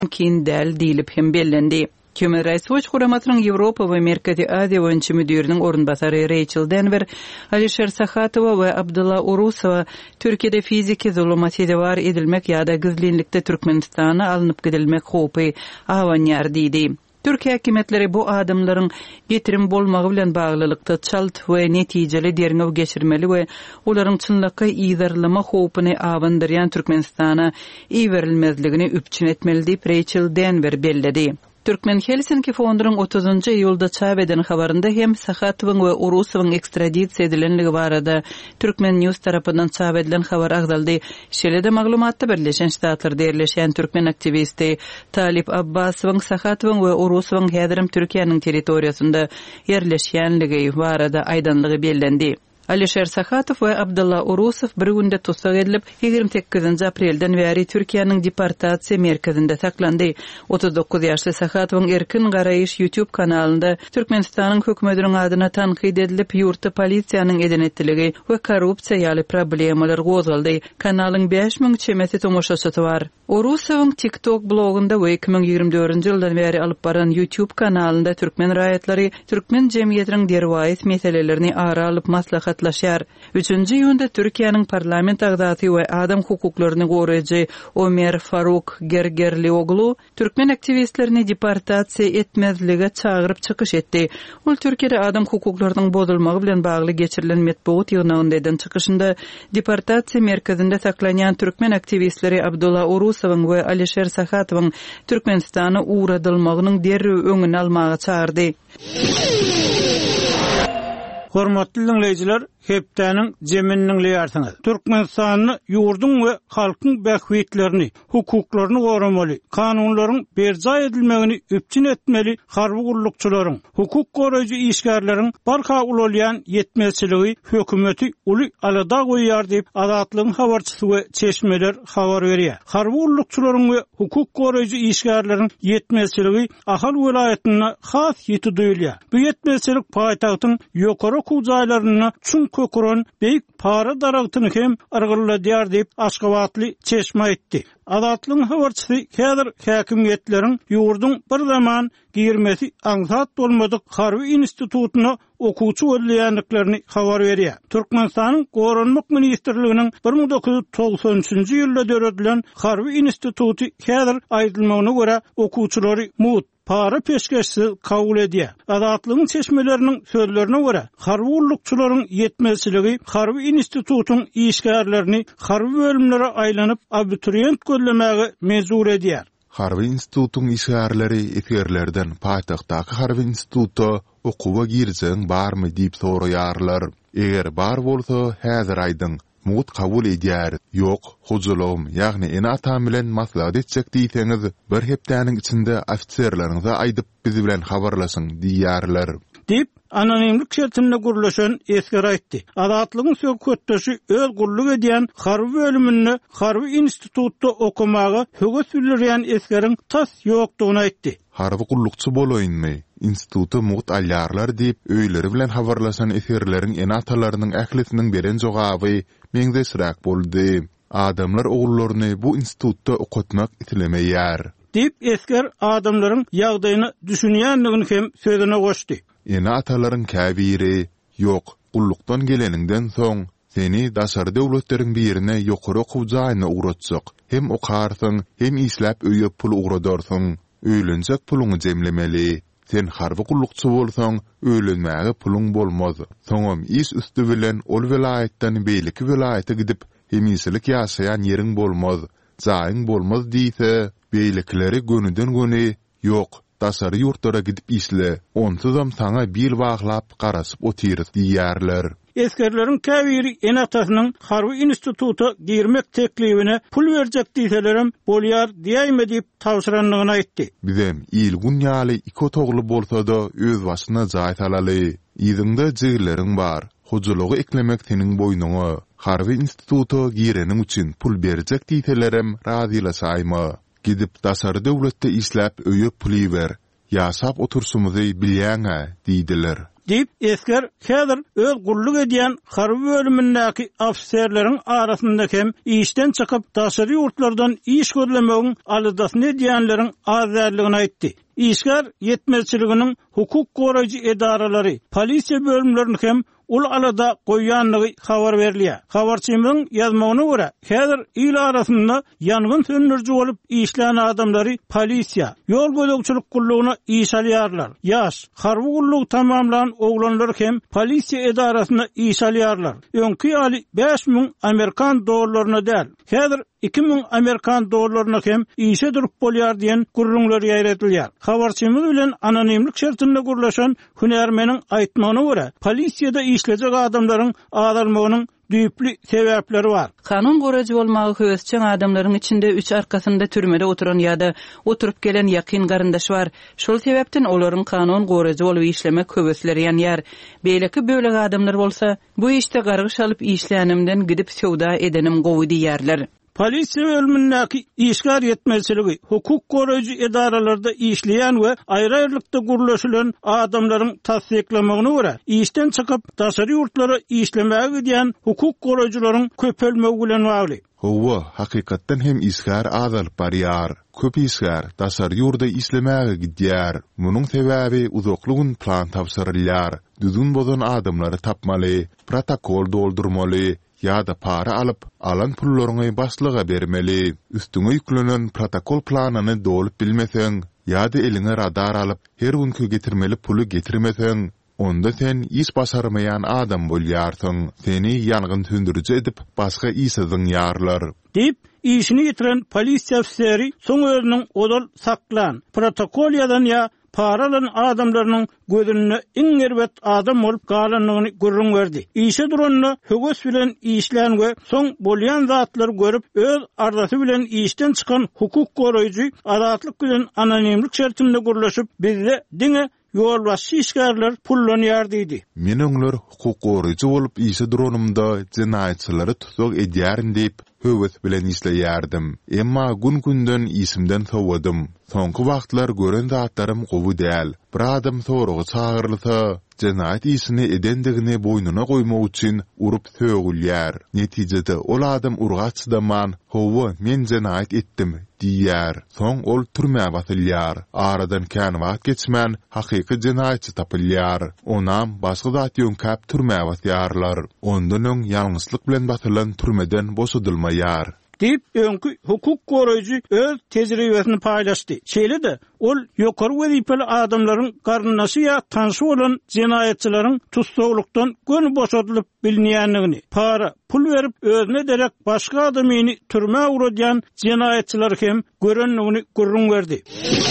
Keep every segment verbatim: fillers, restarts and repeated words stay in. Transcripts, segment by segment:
mümkin däl diýilip hem bellendi. Human Rights Watch Huramatynyň Ýewropa we Merkezi Aziýa boýunça müdiriniň orunbasary Rachel Denver, Alisher Sakhatowa we Abdulla Urusowa Türkiýede fiziki zulmaty dewar edilmek ýa-da gizlinlikde Türkmenistana alınıp gidilmek hopy awanýar diýdi. Türkiýe häkimetleri bu adamlaryň getirim bolmagy bilen baglylykda çalt we netijeli derňew geçirmeli we olaryň çynlykka ýyzarlama hopyny awandyrýan Türkmenistana iwerilmezligini üpçün etmeli diýip Rachel Denver belledi. Türkmen Helsinki fondunyň otuzunçy ýylda çap eden habarynda hem Sakhatowyň we Urusowyň ekstradisiýa edilenligi barada Türkmen News tarapyndan çap edilen habar agdaldy. Şeýle-de maglumatda Birleşen Ştatlarda ýerleşen Türkmen aktivisti Talip Abbasowyň Sakhatowyň we Urusowyň häzirim Türkiýanyň territoriýasynda ýerleşýänligi barada aýdanlygy bellendi. Alisher Sakhatow we Abdulla Urusow bir günde tutsak edilip ýygrimi sekizinji aprelden bäri Türkiýanyň deportasiýa merkezinde saklandy. otuz dokuz ýaşly Sakhatowň Erkin Garaýyş YouTube kanalynda Türkmenistanyň hökümetiniň adyna tanqid edilip ýurtda polisiýanyň edenetdiligi we korrupsiýa ýaly problemalar gozaldy. Kanalyň beş miň çemesi tomoşaçysy bar. Urusowyň TikTok blogunda we iki miň ýygrimi dördünçi ýyldan bäri alyp baran YouTube kanalynda türkmen raýatlary türkmen jemgyýetiniň derwayet meselelerini ara alyp maslahat laşar. Üçüncü ýunda Türkiýanyň parlament agdaty we adam hukuklaryny goraýjy Ömer Faruk Gergerlioglu türkmen aktivistlerini deportasiýa etmezlige çagyryp çykyş etdi. Ol Türkiýede adam hukuklarynyň bozulmagy bilen bagly geçirilen metbuat ýygnagynda eden çykysynda deportasiýa merkezinde saklanýan türkmen aktivistleri Abdulla Urusowyň we Alisher Sakhatowyň Türkmenistana uğradylmagynyň derrew öňüni almagy çağırdy. Hormatly dinleyijiler, hepdäniň jeminiň leýarsyňyz. Türkmenistanyň ýurdun we halkyň bähwetlerini, hukuklaryny goramaly, kanunlaryň berja edilmegini üpçün etmeli, harby gullukçylaryň, hukuk goraýjy işgärleriň barha ulolýan ýetmezçiligi hökümeti uly alada goýýar diýip Azatlygyň habarçysy we çeşmeler habar berýär. Harby gullukçylaryň we hukuk goraýjy işgärleriň ýetmezçiligi ahal welaýatyna has ýeti duýulýar. Bu ýetmezçilik paýtagtyň ýokary kuzaýlaryna çün köküren beýik para daragtyny hem argyladýar diýip Aşgabatly çeşme etdi. Azatlygyň habarçysy häzir häkimiýetleriň ýurdun bir zaman girmesi aňsat bolmadyk harby institututyna okuwçy welýänliklerini habar berýär. Türkmenistanyň Goranlyk ministrliginiň bir miň dokuz ýuz togsanjynjy ýylda döredilen harby instituty häzir aýdylmagyna görä okuwçylary mut para peşkeşsi kabul edýär. Azatlygyň çeşmeleriniň sözlerine görä, harby gullukçylaryň ýetmezçiligi harby institututyň işgärlerini harby bölümlere aýlanyp abituriyent gözlemäge mezur edýär. Harby institututyň işgärleri etgerlerden paýtagtdaky harby institutda okuwa girjeň barmy diýip soraýarlar. Eger bar bolsa, häzir aýdyň mut kabul edýär. Ýok, hujulum, ýagny ena atan bilen maslahat etjek diýseňiz, bir hepdäniň içinde ofitserleriňize aýdyp bizi bilen habarlaşyň diýýärler. Dip anonimlik şertinde gurlaşan esker aýtdy. Azatlygyň söhbetdeşi öz gulluk edýän harby bölümini harby institutda okumagy höwes bildirýän eskeriň tas ýokdugyny aýtdy. Harby gullukçy bolaýynmy? Institutu mut alýarlar diýip öýleri bilen habarlaşan eserleriň enatalarynyň ählisiniň beren jogaby meňde sırak boldy. Adamlar ogullaryny bu institutda okutmak itilemeýär. Dip esker adamlaryň ýagdaýyny düşünýänligini hem sözüne goşdy. Enatalaryň käbiri ýok, gullukdan geleninden soň seni daşary döwletleriň birine ýokary okuwjaýyna uğratjak. Hem okarsyň, hem isläp öýüp pul uğradarsyň. Öýlenjek puluny jemlemeli. Sen harby gullukçy bolsaň, öýlenmäge puluň bolmaz. Soňam iş üstü bilen ol welaýetden beýleki welaýete gidip hemislik ýaşaýan ýeriň bolmaz, jaýyň bolmaz diýse, beýlekleri gönüden göni ýok, daşary ýurtlara gidip isle, onsuzam saňa bir baglap garaşyp otyryp diýýärler. Eskerleriň käbiri enatasynyň harby instituta girmek teklibine pul berjek diýselerim bolýar diýme diýip tawşyranlygyny aýtdy. Bizem il gunýaly iki togly bolsa-da öz başyna jaý talaly. Ýygyňda jygleriň bar. Hujulugy eklemek seniň boýnuňa. Harby instituta gireniň üçin pul berjek diýselerim razylaşaýma. Gidip daşary döwletde isläp öýüp pul ber. Ýaşap otursumuzy bilýäňä diýdiler. Dip esker häzir öz gulluk edýän harby bölümindäki ofserleriň arasynda hem işden çykyp daşary ýurtlardan iş gözlemegiň aldasyny edýänleriň azadlygyny aýtdy. İşgär yetmezçiliginiň hukuk goraýjy edaralary, polisiýa bölümlerini hem ul alada goýanlygy habar berilýär. Habarçymyň ýazmagyna görä, häzir il arasynda ýangyn söndürjü bolup işlän adamlary polisiýa, ýol gözegçilik gullugyna iş alýarlar. Ýaş, harby gulluk tamamlan oglanlar hem polisiýa edarasynda iş alýarlar. Öňkü ýaly beş miň Amerikan dollaryna däl. Häzir iki miň Amerikan dollaryna hem işe durup bolýar diýen gurrunlar ýaýratylýar. Habarçymyz bilen anonimlik şertinde gurlaşan hünärmeniň aýtmagyna görä, polisiýada işlejek adamlaryň azalmagynyň düýpli sebäpleri bar. Kanun goraýjy bolmagy höwesçen adamlaryň içinde üç arkasynda türmede oturan ýa-da oturup gelen ýakyn garyndaş bar. Şol sebäpden olaryň kanun goraýjy bolup işlemek höwesleri ýanýar. Beýleki böleg adamlar bolsa, bu işte gargyş alyp işlänimden gidip söwda edenim gowy diýerler. Polisiýa bölümindäki işgär yetmezçiligi, hukuk goraýjy edaralarda işleýän we aýry-aýrylykda gurlaşylan adamlaryň tasdiklamagyna görä, işden çykyp daşary ýurtlara işlemäge gidýän hukuk goraýjylaryň köpelmegi bilen bagly. Howa hakykatdan hem işgär azalyp barýar. Köp işgär daşary ýurda işlemäge gidýär. Munyň sebäbi uzaklygyň plan tapşyrylýar. Düzgün bolan adamlary tapmaly, protokol doldurmaly, ya da para alıp alan pullaryny başlyga bermeli. Üstüňe ýüklenen protokol planyny dolup bilmeseň, ya da eline radar alıp her günkü getirmeli pulu getirmeseň, onda sen iş başarmayan adam bolýarsyň. Seni ýangyn söndürjü edip başga işiň ýarlar. Dip işini ýitiren polisiýa ofiseri soň özüniň odal saklan, protokol ýazan ýa para alan adamlarynyň gözüne iň erbet adam bolup galanlygyny görüň berdi. İşe duranyny höwes bilen işlän we soň bolýan zatlary görüp öz ardasy bilen işden çykan hukuk goraýjy azatlyk bilen anonimlik şertinde gurlaşyp bizde diňe ýol başy işgärler pullanýar diýdi. Men öňler hukuk goraýjy bolup işe duranymda jinaýatçylary tutuk edýärin diýip höwes bilen işleýärdim. Emma gün-günden isimden sowdum. Soňky wagtlar gören zatlarym gowy däl. Bir adam soragy çağırylsa, jinaýat işini edendigini boýnuna goýmak üçin urup sögülýär. Netijede ol adam urgaçdaman, "Howa, men jinaýat etdim" diýär. Soň ol türmäge batylýar. Aradan kän wagt geçmän hakyky jinaýatçy tapylýar. Onam başga zat ýönkäp türmäge batýarlar. Ondan öň ýalňyslyk bilen batylan türmeden boşadylmaýar. Dip öňkü hukuk goraýjy öz tejribesini paýlaşdy. Şeýle-de ol ýokary wezipeli adamlaryň garnynasy ýa tanşy bolan jinaýatçylaryň tutsaglykdan gönü boşadylyp bilinýänligini, para, pul berip özüne derek başga adamyny türmäge uradýan jinaýatçylar hem görenligini görüň berdi.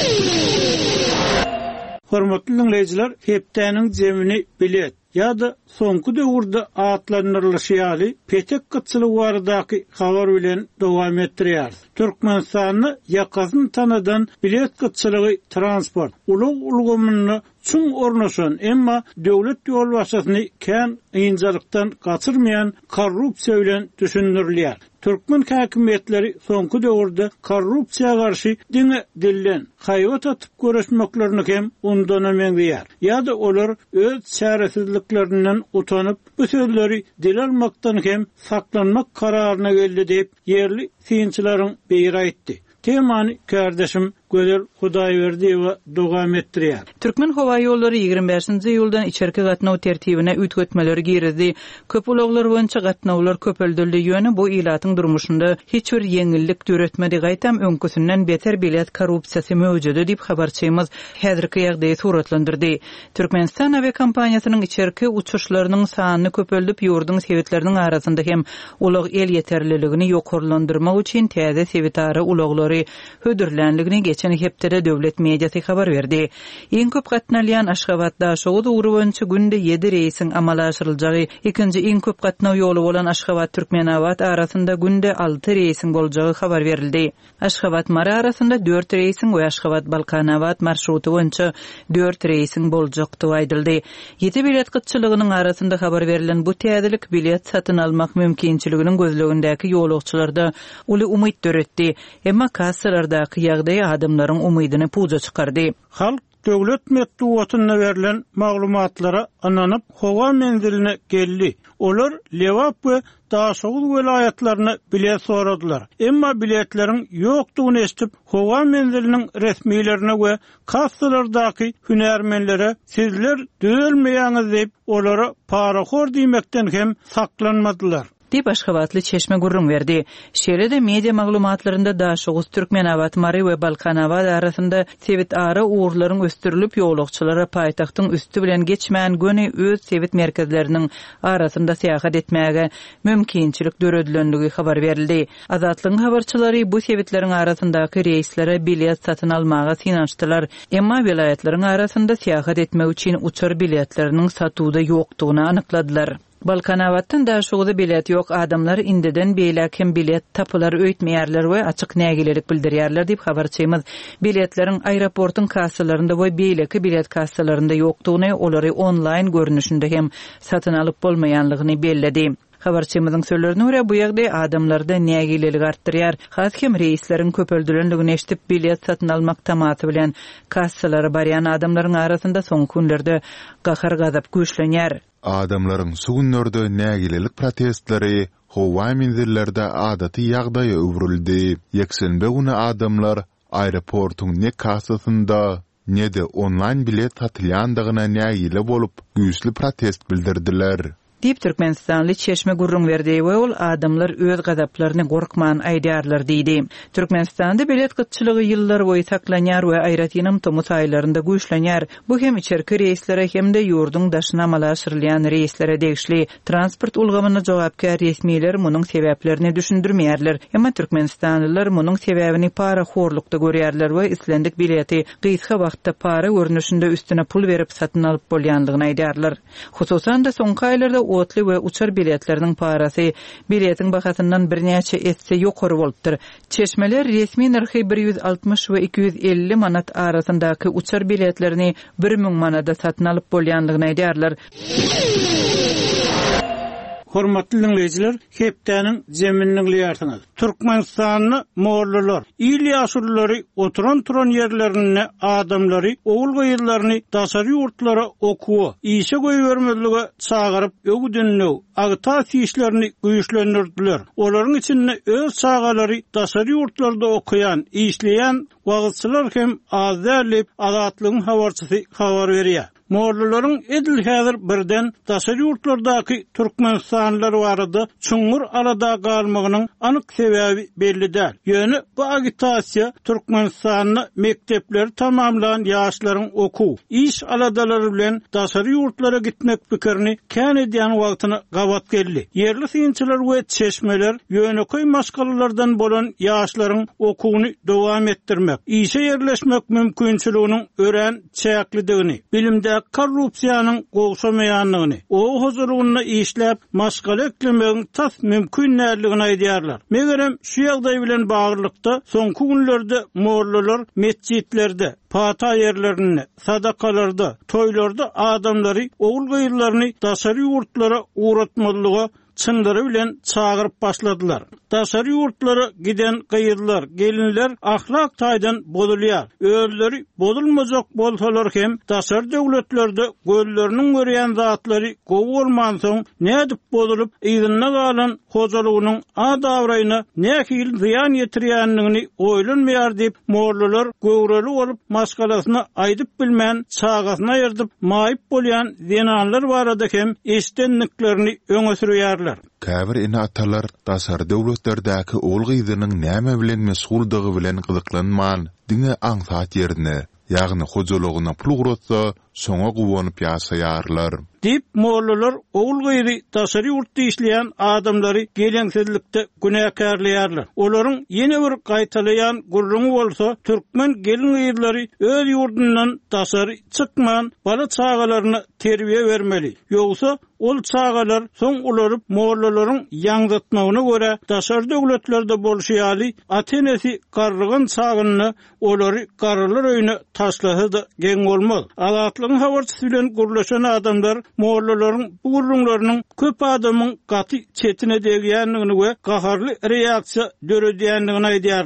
Hormatly dinleýijiler, hepdäniň jemini bilet ya da soňky döwürde atlanyrlyşýaly petek gıtçylygy baradaky habar bilen dowam etdirýär. Türkmenistanyny ýakasyn tanadan bilet gıtçylygy transport ulug ulgamyny çuň ornaşan emma döwlet ýol başçysyny kän ýynjalykdan gaçyrmayan korrupsiýa bilen düşündirilýär. Türkmen häkimetleri soňky döwürde korrupsiýa garşy diňe dillen haýwat atyp göreşmeklerini hem ondan öňdýär. Ýa-da olar öz çäresizliklerinden utanyp bu sözleri dil almakdan hem saklanmak kararyna geldi diýip yerli synçylaryň beýir aýtdy. Temany kardeşim Gözel Hudaýberdi we dowam etdirýär. Türkmen howa ýollary ýygrimi beşinji ýyldan içerki gatnaw tertibine üýtgetmeleri girizdi. Köp ulaglar boýunça gatnawlar köpeldildi ýöne bu ilatyň durmuşynda hiç bir ýeňillik döretmedi. Gaýtam öňküsinden beter bilet korrupsiýasy mewjudy diýip habarçymyz häzirki ýagdaýy suratlandyrdy. Türkmenistan aviá kompaniýasynyň içerki uçuşlarynyň sanyny köpeldip ýurdun sebetleriniň arasynda hem ulag el ýeterliligini ýokarlandyrmak üçin täze sebetary ulaglary hödürlänligini geçen heptere döwlet mediasy habar berdi. Iň köp gatnalýan Aşgabatda şoğud ugrubunça günde ýedi reýsiň amala aşyryljagy, ikinji iň köp gatnaw ýoly bolan Aşgabat Türkmenawat arasynda günde alty reýsiň boljagy habar berildi. Aşgabat Mara arasynda dört reýsiň we Aşgabat Balkanawat marşruty boýunça dört reýsiň boljakdy aýdyldy. Ýeti bilet gıtçylygynyň arasynda habar berilen bu täzelik bilet satyn almak mümkinçiliginiň gözlegindäki ýolagçylarda uly umyt döretdi. Emma kassalardaky ýagdaý adamlaryň umydyny puja çykardy. Halk döwlet medeniýetine berilen maglumatlara ananyp howa menziline geldi. Olar Lewap we Daşoğul welaýatlaryna bilet soradylar. Emma biletleriň ýokdugyny eşitip, howa menziliniň resmiýlerine we kassalardaky hünärmenlere "Sizler dölmeýäňiz" diýip olara paraxor diýmekden hem saklanmadylar. Di Başgabatly Çeşme gurrun verdi. Şeýle-de media maglumatlarynda Daşoğuz Türkmenawat Mary we Balkanawat arasynda sewit ara uğurlaryň östürilip ýolagçylara paýtagtyň üstü bilen geçmän göni öz sewit merkezleriniň arasynda seýahat etmäge mümkinçilik döredilenligi habar berildi. Azatlygyň habarçylary bu sewitleriň arasyndaky reýslere bilet satyn almaga synançdylar. Emma welaýatlariň arasynda seýahat etmek üçin uçar biletleriniň satuwda ýokdugyny anykladylar. Balkanawatdan da şoğda bilet yok, adamlar indiden beýläkim bilet tapılar öýtmeýärler we açyk nägilelik bildirýärler diýip habarçymyz. Biletleriň aeroportun kassalarynda we beýleki bilet kassalarynda ýokdugyny, olary online görnüşinde hem satyn alyp bolmaýanlygyny belledi. Habarçymyzyň sözlerine görä bu ýagdaý adamlarda nägilelik artdyrýar. Haskem reýsleriň köpeldilenligini eşitip bilet satyn almak tamaty bilen kassalara barýan adamlaryň arasynda soňky günlerde gahar gazap güýçlenýär. Adamlaryň şu günlerde nägilelik protestleri howa menzillerde adaty ýagdaýa öwrüldi. Ýeksenbe güni adamlar aeroportuň ne kassasynda ne de online bilet satylýandygyna nägile bolup güýçli protest bildirdiler. Dip Türkmenistanly Çeşme gurrun berdi we ol adamlar öz gazaplaryny gorkman aýdýarlar diýdi. Türkmenistanda bilet gytçylygy ýyllar boýy saklanýar we aýratynam tomut aýlarynda güýçlenýär. Bu hem içerki reýslere hem-de ýurdun daşyna amalaşdyrylýan reýslere degişli transport ulgamyna jogapkär resmiýler munyň sebäplerini düşündirmeýärler. Emma Türkmenistanlylar munyň sebäbini para horlukda görýärler we islendik bileti gysga wagtda para görnüşinde üstüne pul berip satyn alyp bolýanlygyny aýdýarlar. Hususan da soňky aýlarda otly we uçar biletleriniň parasy biletin bahasyndan birnäçe etse ýokary bolupdyr. Çeşmeler resmi narhy bir yüz altmış we iki yüz elli manat arasyndaky uçar biletlerini bir ming manada satyn alyp bolýanlygyny aýdýarlar. Hormatly dinleyijiler, hepdäniň zemininiň ýartyňyz. Türkmenistanyny mollalar, il ýaşurlary oturan turan ýerlerini, adamlary, oğul gyýylaryny daşary ýurtlara okuwy, işe goýbermezlige çagaryp öwdünlüw, agitasiýa işlerini güýçlendirdiler. Olaryň içinde öz çagalary daşary ýurtlarda okuyan, işleýän wagtçylar hem az dälip azatlygyň habarçysy habar berýär. Mollaryň edil häzir birden daşary ýurtlardaky Türkmenistanlylar barada çuňur arada galmagynyň anyk sebäbi belli däl. Ýöne bu agitasiýa Türkmenistanyň mektepleri tamamlayan ýaşlaryň okuw, iş aladalary bilen daşary ýurtlara gitmek pikirini kän edýän wagtyny gabat geldi. Yerli synçylar we çeşmeler ýöneköy maşgalalardan bolan ýaşlaryň okuwyny dowam etdirmek, işe ýerleşmek mümkinçiliginiň ören çäklidigini, bilimde korrupsiýanyň gowşamaýanlygyny, o huzuruna işläp maşgala eklemegiň tas mümkin näligini aýdýarlar. Megerem şu ýagdaý bilen baglykda soňky günlerde mollalar mescitlerde, pata ýerlerini, sadakalarda, toýlarda adamlary, oğul gyýylaryny daşary ýurtlara uğratmalyga çyndyry bilen çagyryp başladylar. Daşary ýurtlara giden gyýylar, gelinler ahlak taýdan bozulýar. Özleri bozulmajak bolsalar hem daşary döwletlerde gözleriniň görýän zatlary gowy bolman soň nädip bozulup ýygyna galan hojalygynyň adawraýyna nähil ziýan ýetirýänligini oýlanmaýar diýip mollalar göwreli bolup maskalasyna aýdyp bilmän çagasyna ýerdiп maýyp bolýan zenanlar barada hem eşdenliklerini öňe sürýärler. Käbir ene atalar daşary döwletlerdäki oğul gyýylarynyň näme bilen mesuldygy bilen gyzyklanman, diňe aňsat ýerine, ýagny hojalygyna pul guratsa, soňa gowanyp ýaşaýarlar. Dip mollalar oğul gyýry daşary ýurtda işleýän adamlary geleňsizlikde günäkärleýärler. Olaryň ýene bir gaýtalaýan gurruny bolsa, türkmen gelin gyýrlary öz ýurdundan daşary çykman bala çagalaryna terbiýe bermeli. Ýogsa ol çagalar soň ularyp mollalaryň ýaňdatmagyna görä daşary döwletlerde bolşýaly atenesi garrygan çagyny olary garrylar öýüne taşlasa da geň bolmaz. Azatlygyň habarçysy bilen gurlaşan adamlar mollalaryň bu gurrunlarynyň köp adamyň gaty çetine degýänligini we gaharly reaksiýa döredýänligini aýdýarlar.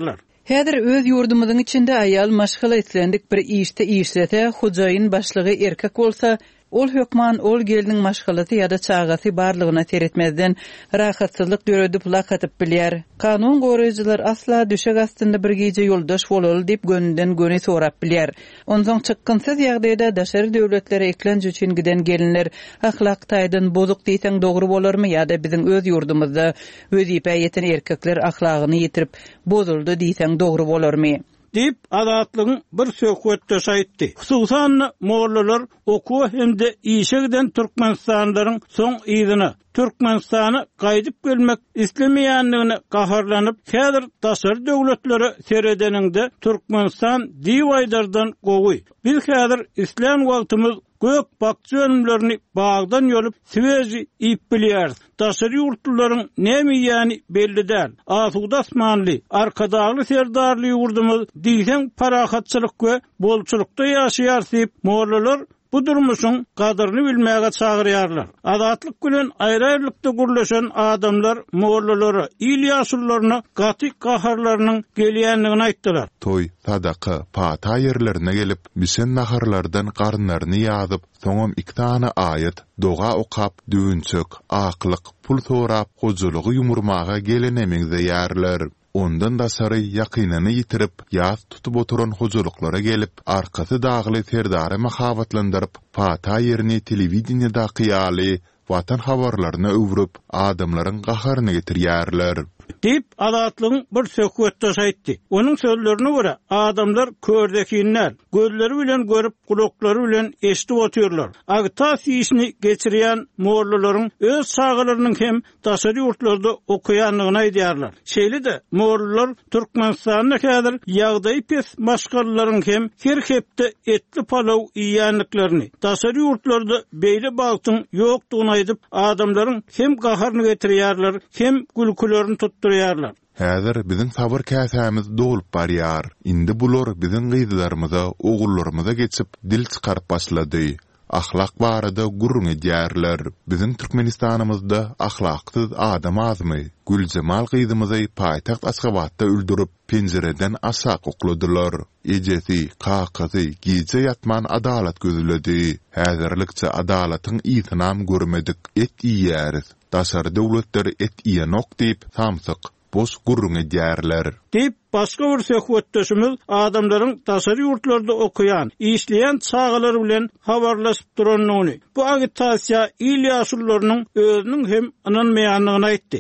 Häzir öz ýurdumyzyň içinde aýal maşgala etlendik bir işde işlete, hojaýyn başlygy erkek bolsa, ol hökman ol geliniň maşgalaty ýa-da çagasy barlygyna teretmezden rahatsyzlyk döredip lakatyp bilýär. Kanun goraýjylar asla düşek astynda bir gije ýoldaş bolaly diýip gönünden göni sorap bilýär. Ondan çykynsyz ýagdaýda daşary döwletlere eklenji üçin giden gelinler ahlak taýdan bozuk diýsen dogry bolarmy ýa-da biziň öz ýurdumyzda wezipä ýeten erkekler ahlagyny ýitirip bozuldy diýsen dogry bolarmy? Dip adatlygyň bir söhbetde şaýtdy. Hususan mollalar okuw hemde işegden Türkmenistanlaryň soň ýylyny Türkmenistany gaýdyp gelmek islemeýänligini gaharlanyp, häzir daşary döwletlere seredeninde Türkmenistan diýwaýdardan gowy. Biz häzir islam wagtymyz gök bakçy ölümlerini bağdan yolup Siwezi ip bilýär. Daşary ýurtlaryň näme ýani belli däl. Asuda asmanly, arkadagly serdarly ýurdumyz diýsen parahatçylyk we bolçulukda ýaşaýar diýip mollalar bu durmuşun kadrını bilmäge çağırýarlar. Adatlyk bilen aýry-aýrylykda gürleşen adamlar mollalara, ilýasyllaryna gaty gaharlarynyň gelýänligini aýtdylar. Toy, sadaqa, pata yerlerine gelip, bisen naharlardan garnlaryny ýazyp, soňam iki tane aýat, doga okap, düýünçök, aklyk, pul sorap, hojulugy ýumurmaga gelenemizde ýarlar. Ondan da sarı yakynany ýitirip, ýaz tutup oturan hojuluklara gelip, arkasy dagly serdary mahabatlandyryp, pata ýerini telewizionyada qiýaly, watan habarlaryna öwrüp, adamlaryň gaharyny getirýärler. Dip adatlygyň bir söhbetde şaýtdy. Onuň sözlerine görä, adamlar kördekinler, gözleri bilen görüp, kulaklary bilen eşdip otyrlar. Agitasiýa işini geçirýän mollalaryň öz sagalarynyň hem daşary ýurtlarda okuýanlygyny aýdýarlar. Şeýle-de mollalar Türkmenistanyň häzir ýagdaý pes maşgalaryň hem her hepde etli palaw ýýänliklerini, daşary ýurtlarda beýle bagtyň ýokdugyny aýdyp, adamlaryň hem gaharyny getirýärler, hem gülkülerini tutturýarlar. Häzir biziň sabır käsämiz dolup barýar. Indi bular biziň gyzlarymyza, ogullarymyza geçip dil çykaryp başlady. Ahlak barada gurrun edýärler. Biziň Türkmenistanymyzda ahlaksyz adam azmy? Güljemal gyzymyzy paýtaxt Aşgabatda öldürüp penjereden aşağı okladylar. Ejesi, kakasy, gije ýatman adalat gözledi. Häzirlikçe adalatyň ýytynam görmedik, et ýýäris. Daşary döwletleri et ýenok diýip samsyk boş gurrun edýärler. Dip başga bir söhbetdeşimiz adamlaryň daşary ýurtlarda okuyan, işleýän çağalar bilen habarlaşyp duranyny. Bu agitasiýa ilýasyllarynyň özüniň hem ananmaýanlygyny aýtdy.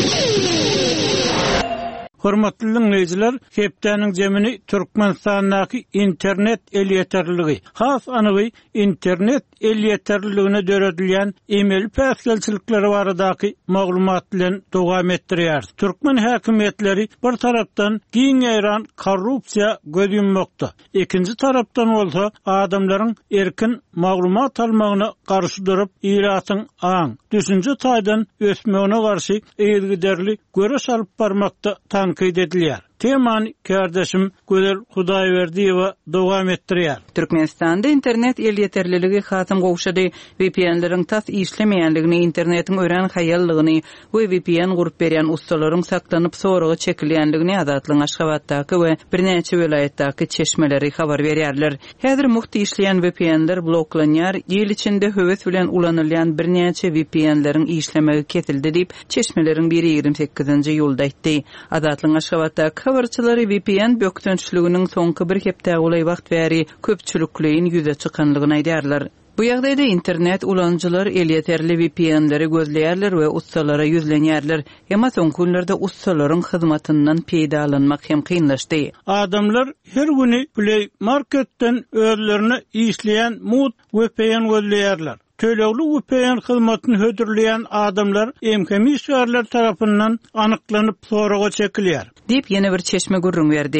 Hormatly dinleýijiler, hepdeniň jemini Türkmenistandaky internet el ýeterligi, has anygy internet el ýeterligine döredilýän emel päsgelçilikleri baradaky maglumat bilen dowam etdirýär. Türkmen häkimetleri bir tarapdan giň ýaran korrupsiýa gözlemokda. Ikinji tarapdan bolsa adamlaryň erkin maglumat almagyna garşy durup, ýylatyň aň, düşünje taýdan ösmegine garşy eýilgiderli göreş alyp barmakda tanqid edilýär. Teman kardeşim Gözel Hudaýberdiýewa dowam etdirýär. Türkmenistanda internet el ýeterliligi hatym gowşady. V P N'leriň tas işlemeýänligini, internetiň ören haýallygyny we V P N gurup berýän ustalaryň saklanyp soragy çekilýänligini adatlyň Aşgabatdaky we birnäçe welaýatdaky çeşmeleri habar berýärler. Häzir muhty işleýän V P N'ler bloklanýar, ýyl içinde höwes bilen ulanylýan birnäçe V P N'leriň işlemegi kesildi diýip çeşmeleriň biri ýigirme sekizinji ýylda aýtdy. Adatlyň Aşgabatdaky habarçylary V P N bökdönçliginiň soňky bir hepde ulay wagt bäri köpçülikliň ýüze çykanlygyny aýdýarlar. Bu ýagdaýda internet ulanjylar el ýeterli V P N'leri gözleýärler we ustalara ýüzlenýärler. Emma soňky günlerde ustalaryň hyzmatyndan peýdalanmak hem kynlaşdy. Adamlar her güni Play Marketden özlerine işleýän mut V P N gözleýärler. Tölegli V P N hyzmatyny hödürleýän adamlar emkemisýarlar tarapyndan anyklanyp soraga çekilýär. Dip ýene bir çeşme gurrun berdi.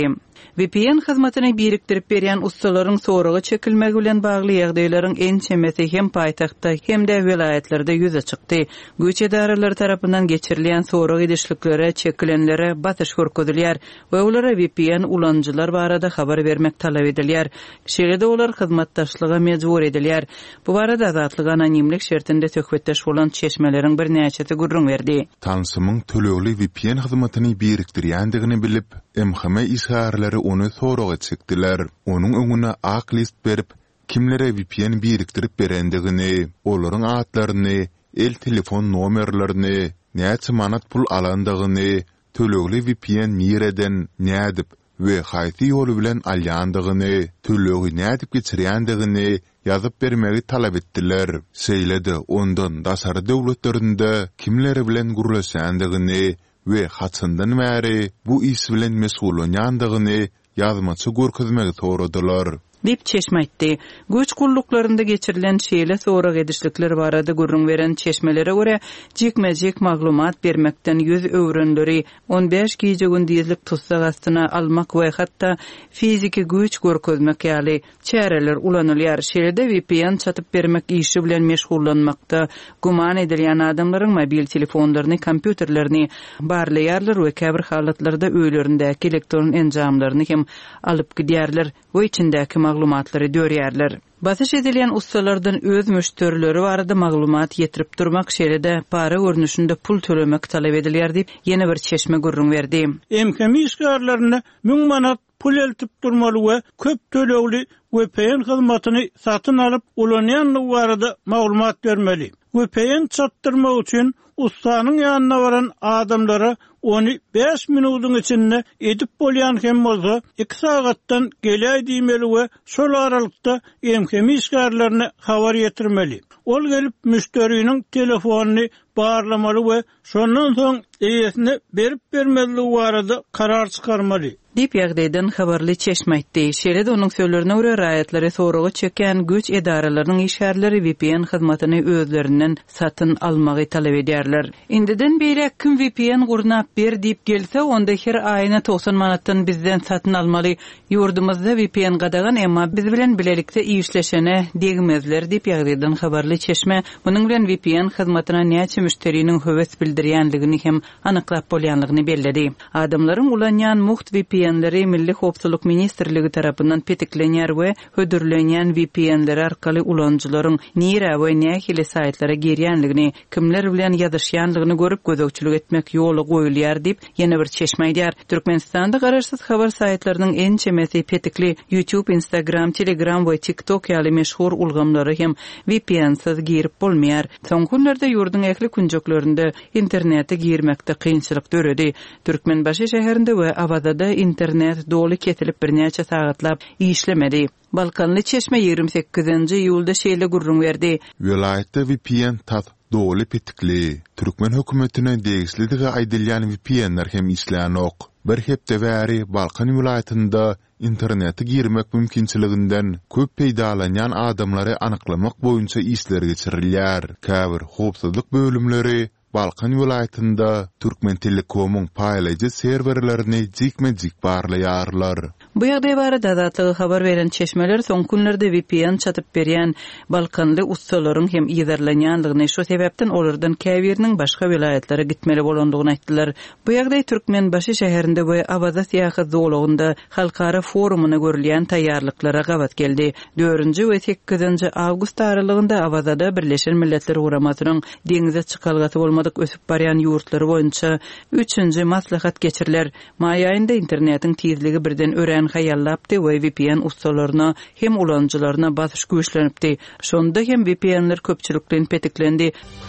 V P N hyzmatyny birikdirip berýän ustalaryň soragy çekilmegi bilen bagly ýagdaýlaryň en çemesi hem paýtagtda hem de welaýatlerde ýüze çykdy. Güç edaralary tarapyndan geçirilýän sorag edişliklere, çekilenlere batyş görkezilýär we olara V P N ulanjylar barada habar bermek talap edilýär. Şeýle-de olar hyzmatdaşlyga mejbur edilýär. Bu barada azatlyk anonimlik şertinde töhbetdeş bolan çeşmeleriň bir näçesi gurrun berdi. Tansymyň tölegli V P N hyzmatyny birikdirýändigini bilip, M H M isharlary onu sorag etsekdiler. Onuň öňüne ak list berip, kimlere V P N birikdirip berendigini, olaryň atlaryny, el telefon nomerlerini, näçe manat pul alandygyny, tölegli V P N mireden nädip we haýsy ýoly bilen alýandygyny, tölegi nädip geçirýändigini ýazyp bermegi talap etdiler. Seýledi ondan daşary döwletlerinde kimleri bilen gurlaşandygyny we haçyndan bäri bu iş bilen mesul bolýandygyny ýazmaçy görkezmegi soradylar. Dip çeşmeýtdi. Güç gulluklarynda geçirilen şeýle sorag edişlikler barada gurrun beren çeşmelere göre jekmejek maglumat bermekden ýüz öwrenleri on beş gije gündizlik tutsak astyna almak we hatda fiziki güç görkezmek ýaly çäreler ulanylýar. Şeýle-de V P N çatyp bermek işi bilen meşgullanmakda guman edilýän adamlaryň mobil telefonlaryny, kompýuterlerini barlaýarlar we käbir halatlarda öýlerindäki elektron enjamlaryny hem alyp gidýärler we içindäki maglumatlary dörýärler. Batyş edilýän ustalardan öz müşterileri barada maglumat ýetirip durmak şeýle-de para görnüşinde pul tölemek talap edilýär diýip ýene bir çeşme gurrun berdi. M H M işgärlerini müň manat pul eltip durmaly we köp tölegli V P N hyzmatyny satyn alyp ulanýanlygy barada maglumat bermeli. V P N çatdyrmak üçin ustanyň ýanyna baran adamlara onu beş minutyň içinde edip bolýan hem bolsa iki sagatdan gelýär diýmeli we şol aralykda M H M işgärlerini habar ýetirmeli. Ol gelip müşteriniň telefonuny barlamaly we şondan soň eýesine berip bermezligi barada karar çykarmaly. Dip ýagdaýdan habarly çeşmeýtdi. Şeýle-de onuň söýlerine görä raýatlary soragy çeken güç edaralarynyň işgärleri V P N hyzmatyny özlerinden satyn almagy talap edýärler. Indiden beri kim V P N gurnap ber diýip gelse, onda her aýyna doksan manatdan bizden satyn almaly. Ýurdumyzda V P N gadagan, emma biz bilen bilelikde işleşene degmezler diýip ýagdaýdan habarly çeşme munyň bilen V P N hyzmatyna näçe müşteriniň höwes bildirýänligini hem anyklap bolýanlygyny belledi. Adamlaryň ulanýan muht V P N'leri Milli Howpsuzlyk Ministrligi tarapyndan petiklenýär we hödürlenýän V P N'leri arkaly ulanjylaryň nire we nähili saýtlara girýänligini, kimler bilen ýazyşýanlygyny görüp gözegçilik etmek ýoly goýulýar diýip ýene bir çeşme aýdýar. Türkmenistanda gararsyz habar saýtlarynyň en çemesi petikli YouTube, Instagram, Telegram we TikTok ýaly meşhur ulgamlary hem V P N'siz girip bolmaýar. Soň günlerde ýurdun ähli künjeklerinde internete girmekde kynçylyk döredi. Türkmenbaşy şäherinde we Abadada internet dolu ketilip bir näçe sagatlap işlemedi. Balkanly çeşme ýigirmi sekizinji ýulda şeýle gurrun berdi. Welaýatda V P N tat dolu petikli. Türkmen hökümetine degislidigi aýdylýan V P N'ler hem isläň ok. Bir hepde bäri Balkan welaýatynda internete girmek mümkinçiliginden köp peýdalanýan adamlary anyklamak boýunça işler geçirilýär. Käbir howpsuzlyk bölümleri Balkan welaýatynda Türkmen Telekom'un paýlaýjy serwerlerini jikme-jik barlaýarlar. Bu ýagdaý barada azatlygy habar beren çeşmeler soň günlerde V P N çatyp berýän Balkanly ustalaryň hem ýydarlanýanlygyny, şu sebäpden olardan käbiriniň başga welaýatlary gitmeli bolandygyny aýtdylar. Bu ýagdaý Türkmenbaşy şäherinde we Abazat ýahy zowlugynda halkara forumuny görülýän taýýarlyklara gabat geldi. dördünji we sekizinji awgust aralygynda Abazada Birleşen Milletler Guramatynyň deňize çykalgaty bolmadyk ösüp barýan ýurtlary boýunça üçünji maslahat geçiriler. Maý aýynda internetiň tizligi birden ören hayallapdy we V P N ustalaryna hem ulanjylaryna basyş güýçlenipdi. Şonda hem V P N'ler köpçülikden petiklendi.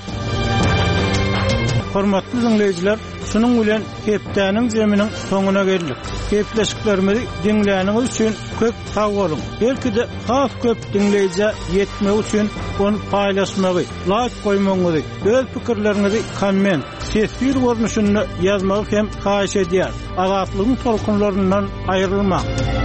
Hormatly dinleyijiler, şunun bilen hepdäniň jeminiň soňuna geldik. Hepleşiklerimizi dinleýäniňiz üçin köp sag bolun. Belki de has köp dinleýije ýetmek üçin onu paýlaşmagy, like goýmagy, öz pikirlerinizi komment, sesli görnüşinde ýazmagy hem haýyş edýär. Azatlygyň tolkunlaryndan aýrylmak.